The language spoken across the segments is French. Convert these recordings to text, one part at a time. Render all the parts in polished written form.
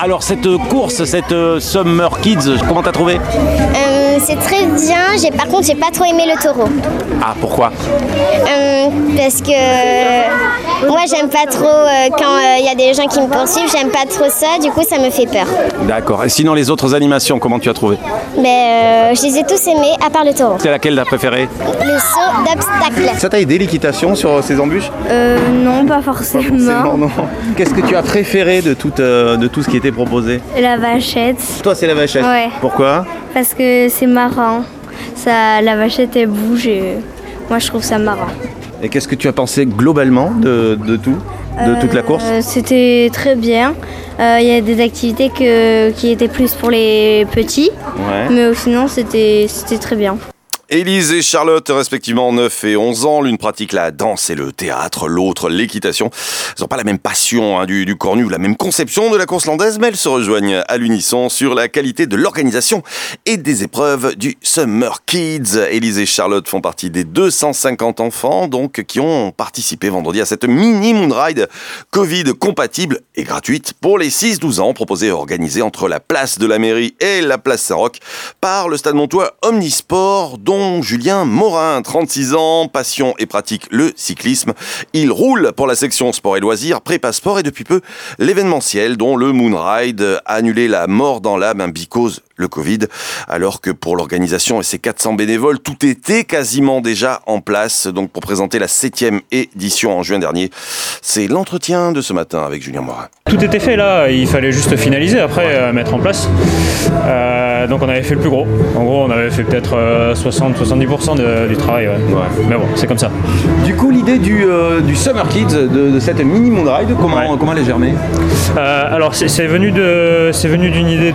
Alors cette course, cette Summer Kids, comment t'as trouvé? C'est très bien, par contre j'ai pas trop aimé le taureau. Ah, pourquoi? Parce que moi j'aime pas trop quand il y a des gens qui me poursuivent, j'aime pas trop ça, du coup ça me fait peur. D'accord, et sinon les autres animations, comment tu as trouvé? Je les ai tous aimés, à part le taureau. C'est laquelle t'as préférée? Le saut d'obstacle. Ça t'a aidé l'équitation sur ces embûches? Non, pas forcément. Non. Qu'est-ce que tu as préféré de tout ce qui était proposé? La vachette. Toi, c'est la vachette. Ouais. Pourquoi? Parce que c'est marrant. La vachette, elle bouge et moi, je trouve ça marrant. Et qu'est-ce que tu as pensé globalement de tout? De toute la course? C'était très bien. Il y a des activités qui étaient plus pour les petits. Ouais. Mais sinon, c'était très bien. Élise et Charlotte, respectivement 9 et 11 ans, l'une pratique la danse et le théâtre, l'autre l'équitation. Elles n'ont pas la même passion du cornu ou la même conception de la course landaise, mais elles se rejoignent à l'unisson sur la qualité de l'organisation et des épreuves du Summer Kids. Élise et Charlotte font partie des 250 enfants donc qui ont participé vendredi à cette mini moonride Covid compatible et gratuite pour les 6-12 ans, proposée et organisée entre la place de la mairie et la place Saint-Roch par le Stade Montois Omnisport, dont Julien Morin, 36 ans, passion et pratique le cyclisme. Il roule pour la section sport et loisirs, prépa sport et depuis peu l'événementiel dont le Moonride a annulé la mort dans l'âme because le Covid, alors que pour l'organisation et ses 400 bénévoles, tout était quasiment déjà en place. Donc pour présenter la 7e édition en juin dernier, c'est l'entretien de ce matin avec Julien Morin. Tout était fait là, il fallait juste finaliser après, mettre en place. Donc on avait fait le plus gros. En gros, on avait fait peut-être 60-70% du travail. Ouais. Mais bon, c'est comme ça. Du coup, l'idée du Summer Kids, de cette mini moonride, comment elle est germée? Alors c'est venu d'une idée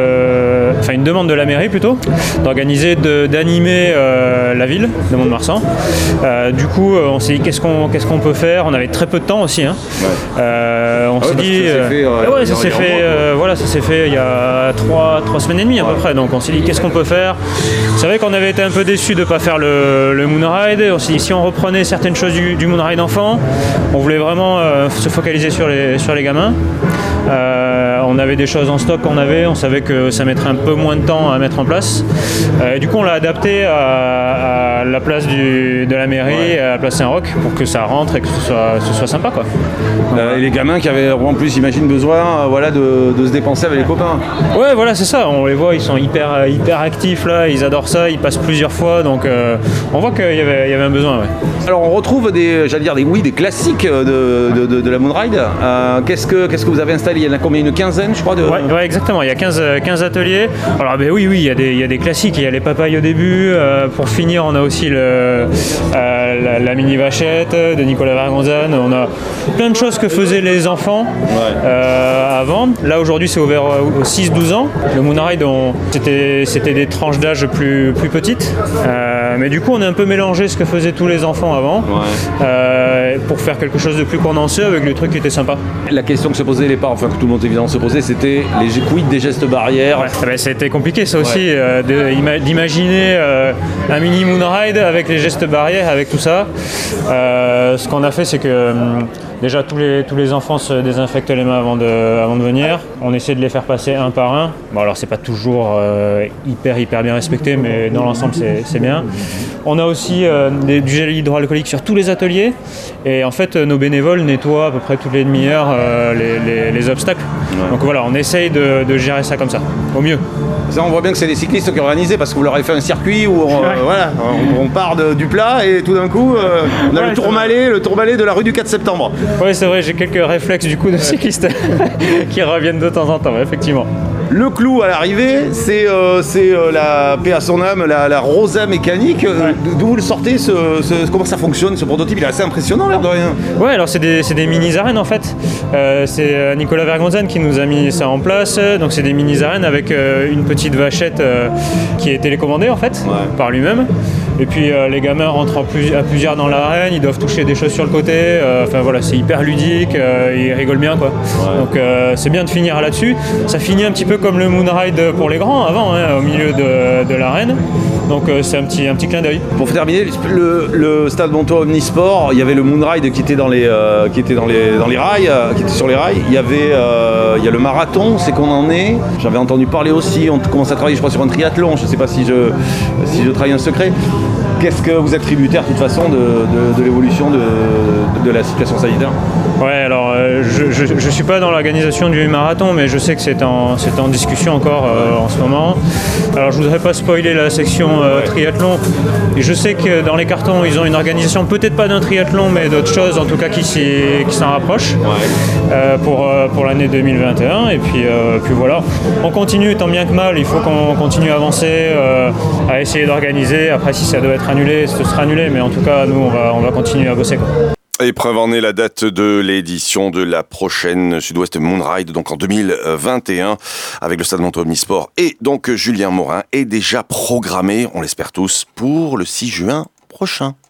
une demande de la mairie plutôt, d'organiser, d'animer la ville de Mont-de-Marsan. Du coup, on s'est dit qu'est-ce qu'on peut faire. On avait très peu de temps aussi. Hein. On s'est dit, ça s'est fait il y a 3 semaines et demie à peu près. Donc on s'est dit qu'est-ce qu'on peut faire. C'est vrai qu'on avait été un peu déçus de ne pas faire le Moonride. On s'est dit si on reprenait certaines choses du Moonride enfant, on voulait vraiment se focaliser sur les gamins. On avait des choses en stock on savait que ça mettrait un peu moins de temps à mettre en place. Et du coup, on l'a adapté à la place de la mairie, à la place Saint-Roch, pour que ça rentre et que ce soit sympa, quoi. Et les gamins qui avaient en plus, j'imagine, besoin de se dépenser avec les copains. Ouais, voilà, c'est ça. On les voit, ils sont hyper actifs là, ils adorent ça, ils passent plusieurs fois, donc on voit qu'il y avait un besoin. Ouais. Alors, on retrouve des classiques de la Moonride. Qu'est-ce que vous avez installé? Il y en a combien? Une quinzaine, je crois. Ouais, exactement. Il y a 15 ateliers. Alors, oui, il y a des classiques. Il y a les papayes au début. Pour finir, on a aussi la mini vachette de Nicolas Vergonzane. On a plein de choses que faisaient les enfants avant. Là, aujourd'hui, c'est ouvert aux 6-12 ans. Le Moonride, c'était des tranches d'âge plus petites. Mais du coup, on a un peu mélangé ce que faisaient tous les enfants avant pour faire quelque chose de plus condensé avec des trucs qui étaient sympas. La question que se posaient les parents, que tout le monde évidemment se posait, c'était les quid des gestes barrières. C'était compliqué ça aussi, d'imaginer un mini Moonride avec les gestes barrières, avec tout ça. Ce qu'on a fait, c'est que déjà tous les enfants se désinfectent les mains avant de venir. On essaie de les faire passer un par un. Bon, alors c'est pas toujours hyper bien respecté, mais dans l'ensemble c'est bien. On a aussi du gel hydroalcoolique sur tous les ateliers. Et en fait, nos bénévoles nettoient à peu près toutes les demi-heures les obstacles. Ouais. Donc voilà, on essaye de gérer ça comme ça, au mieux. Ça, on voit bien que c'est les cyclistes qui ont organisé parce que vous leur avez fait un circuit où on part du plat et tout d'un coup, on a le tourmalet de la rue du 4 septembre. Oui, c'est vrai, j'ai quelques réflexes du coup de cyclistes qui reviennent de temps en temps, effectivement. Le clou à l'arrivée, c'est la paix à son âme, la Rosa mécanique. D'où vous le sortez, comment ça fonctionne ce prototype? Il est assez impressionnant, l'air de rien. Ouais, alors c'est des mini-arènes en fait. C'est Nicolas Vergonzane qui nous a mis ça en place. Donc c'est des mini-arènes avec une petite vachette qui est télécommandée en fait par lui-même. Et puis les gamins rentrent à plusieurs dans l'arène, ils doivent toucher des choses sur le côté. C'est hyper ludique, ils rigolent bien quoi. Ouais. Donc c'est bien de finir là-dessus. Ça finit un petit peu comme le Moonride pour les grands avant, au milieu de l'arène. Donc c'est un petit clin d'œil. Pour terminer, le stade Montois Omnisport, il y avait le Moonride qui était dans les rails, qui était sur les rails. Il y a le marathon, c'est qu'on en est. J'avais entendu parler aussi. On commence à travailler, je crois, sur un triathlon. Je ne sais pas si je trahis un secret. Qu'est-ce que vous êtes tributaire de toute façon de l'évolution de la situation sanitaire? Ouais, alors je suis pas dans l'organisation du marathon, mais je sais que c'est en discussion encore en ce moment. Alors je voudrais pas spoiler la section triathlon. Et je sais que dans les cartons, ils ont une organisation, peut-être pas d'un triathlon, mais d'autres choses, en tout cas qui s'en rapprochent pour l'année 2021. Et puis voilà, on continue tant bien que mal. Il faut qu'on continue à avancer, à essayer d'organiser. Après, si ça doit être annulé, ce sera annulé. Mais en tout cas, nous, on va continuer à bosser, quoi. Épreuve en est la date de l'édition de la prochaine Sud-Ouest Moonride, donc en 2021, avec le Stade Montois Omnisport. Et donc Julien Morin est déjà programmé, on l'espère tous, pour le 6 juin prochain.